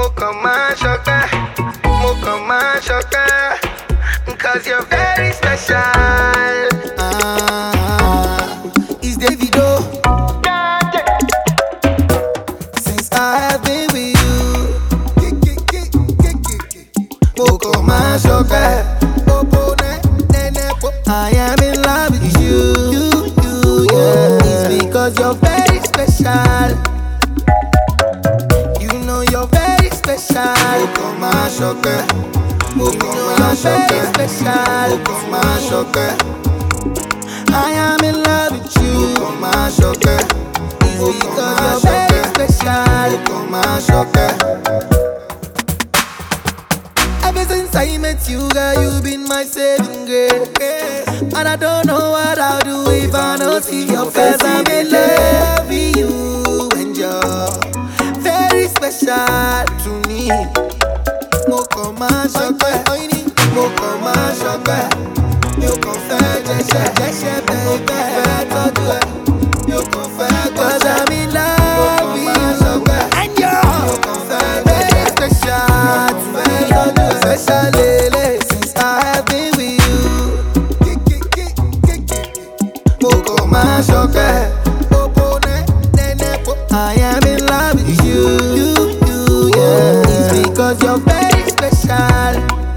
Mo kàn máa ṣọpẹ́, mo kàn máa ṣọpẹ́, 'cause you're very special. It's Davido. Since I have been with you, mo kàn máa ṣọpẹ́. I am in love with you, yeah. It's because you're very special. You know you're very special. Mo kàn máa ṣọpẹ́. Mo kàn máa ṣọpẹ́. Mo kàn máa ṣọpẹ́. I am in love with you. Mo kàn máa ṣọpẹ́. It's because you're very special. Mo kàn máa ṣọpẹ́. Ever since I met you, girl, you've been my saving grace. And I don't know what I'll do if I don't see your face. I'm in love with you, and you're very special to me. Mo kàn máa ṣọpẹ́, mo kàn máa ṣọpẹ́. Mi ò kàn fẹ́ jẹ́ṣẹ́ bẹ́ẹ̀ fẹ́ tọ́jú ẹ. Mi ò kàn fẹ́ gbọ́dọ̀. 'Cause I'm in love with you, and you're very special to me. Special lele, since I have been with you. Mo kàn máa ṣọpẹ́. I am in love with you, yeah. It's because you're very special.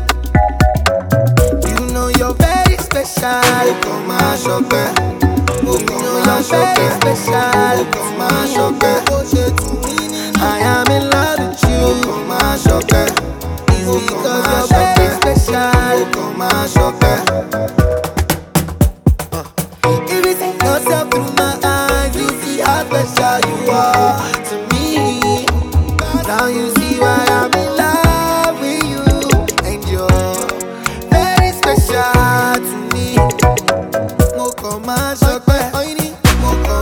You know you're very special. Mo kàn máa ṣọpẹ́. Mo kàn máa ṣọpẹ́. Mo kàn máa ṣọpẹ́. I am in love with you. Mo kàn máa ṣọpẹ́. It's because you're very special. Mo kàn máa ṣọpẹ́. If you see yourself through my eyes, you see how special you are to me. Now you see why I'm in love with you, and you're very special to me. Mo kàn máa ṣọpẹ́. Mo kàn